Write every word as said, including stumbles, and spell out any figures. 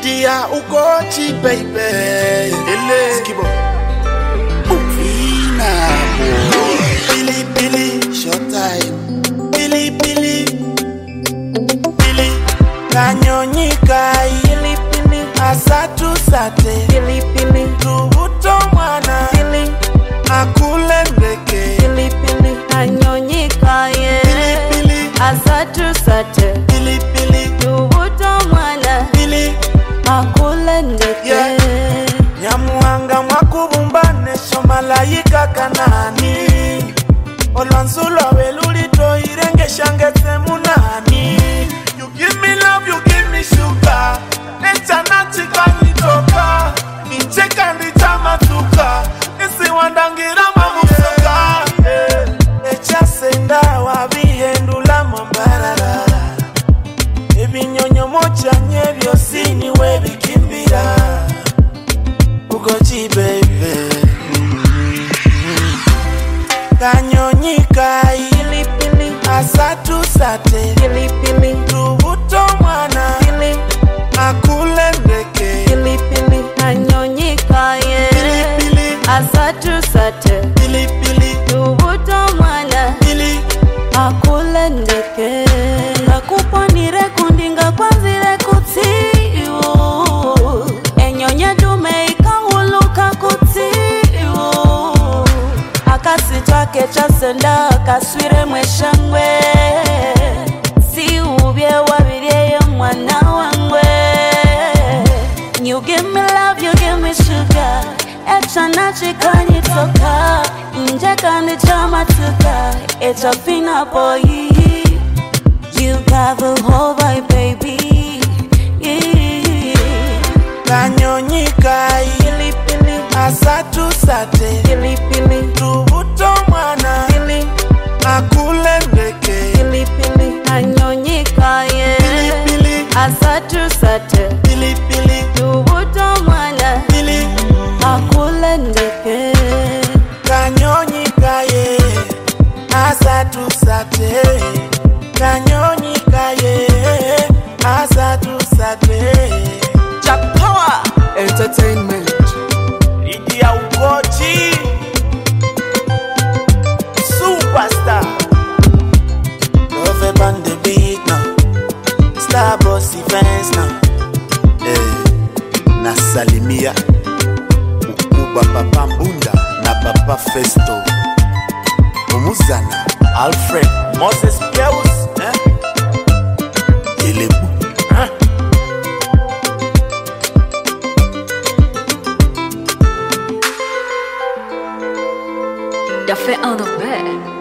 Lydia Ugochi, baby. Skibo. Ufina. Billy, Billy, short time. Billy, Billy. Billy. Kanyonyika. Billy, Billy. Asatu sate. Billy, Billy. Tubuto mwana. Billy. Akule ndeke. Billy, Billy. Kanyonyika, yeah. Billy, Billy. Asatu sate. Billy, Billy. Tubuto mwana. Billy. Akule ndeke. Yeah. Nyamuhanga mwakubumbane shomalayika kanani. Olwanzula welulito irenge shangete munani. You give me love, you give me sugar. Echanati kanitoka. Incheka ndichamatuka. Isi wandangira mamusuka. Echa senda wabihendula mambarara. Ebinyonyo mocha nyebyo sini webikimbira. Ugochi baby. Kanyonyika. Billy, Billy. Asatu sate. Billy, Billy. Tubuto mwana. Billy. Akule ndeke. Billy, Billy. Kanyonyika, yeah. Billy, Billy. Asatu sate. Billy, Billy. Tubuto mwana. Billy. Akule ndeke. Ngakuponire kundinga kwanzire kutiyo. Enyonya dume ikahuluka kutiyo. Akasitwa kecha senda akaswire mweshangwe. Si ubye wabirye mwana wangwe. You give me love, you give me sugar. Echa nachi kanitoka. Inje kandi chamatuka. Echa fina boy. You got the whole vibe, baby. Yeah. Kanyonyika. Billy, Billy. Asatu sate. Billy, Billy. Tubuto mwana. Billy. Akule ndeke. Billy, Billy. Kanyonyika, yeah. Billy, Billy. Asatu sate. Billy, Billy. Tubuto mwana. Billy. Akule ndeke. Kanyonyika ye. Asatu sate. Kanyonyika ye. Asatu sate. Jack Power Entertainment. Lydia Ugochi. Superstar. Love on the beat now. Star boss events now. Eh, nasalimia Ukuba Papa Mbunda na Papa Festo Mumuzana Alfred Moses Pius eh? Elebu eh? Daffy on the bed.